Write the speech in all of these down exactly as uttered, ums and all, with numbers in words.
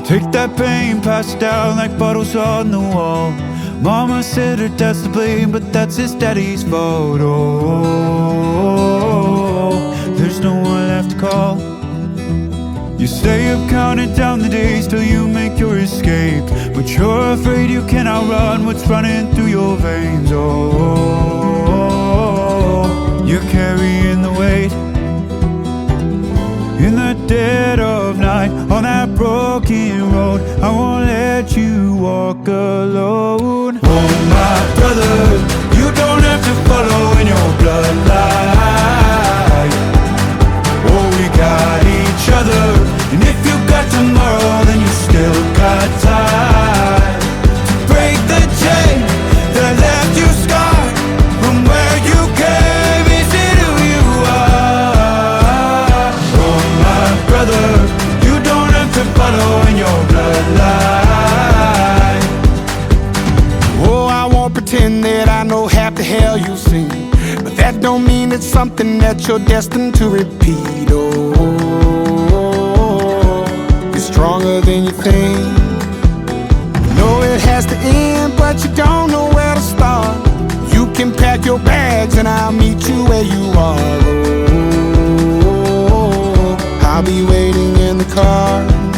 Take that pain, pass it down like bottles on the wall. Mama said her dad's to blame, but that's his daddy's fault. Oh, there's no one left to call. You stay up counting down the days till you make your escape, but you're afraid you cannot run what's running through your veins. Oh, you're carrying the weight. In the dead of night, on that broken road, I won't let you walk alone. Oh my brother, you don't have to follow in your bloodline. Oh, we got each other, and if you got tomorrow, then you still got time to break the chain that left you scarred from where you came. Is it who you are? Oh my brother, you don't have to follow in your bloodline. Oh, I won't pretend that I know half the hell you've seen, but that don't mean it's something that you're destined to repeat. Oh, you're stronger than you think. You know it has to end, but you don't know where to start. You can pack your bags and I'll meet you where you are. Oh, I'll be waiting in the car,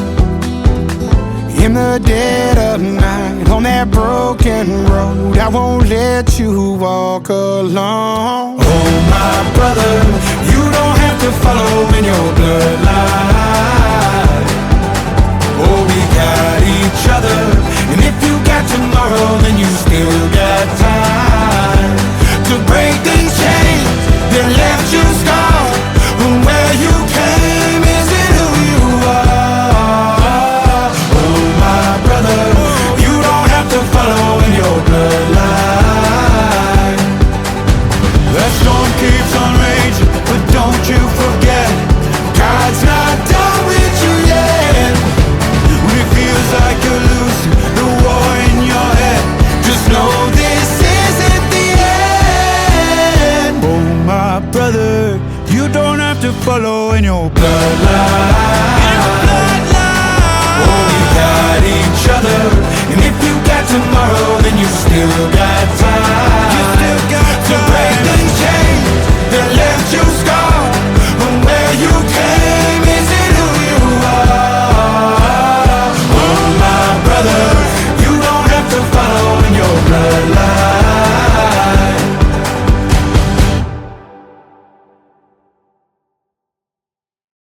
in the dead of night, on that broken road. I won't let you walk alone. Oh my brother, you don't have to follow in your bloodline. Oh, we got each other, and if you got tomorrow, then you still got time to break these chains that left you scarred from where you came. Is it who you are? Oh my brother, you don't have to follow in your bloodline. That storm keeps on raging, but don't you forget, God's not done with you yet. When it feels like you're losing the war in your head, just know this isn't the end. Oh my brother, you don't have to follow in your bloodline. Oh, we got each other, and if you got tomorrow, then you still got time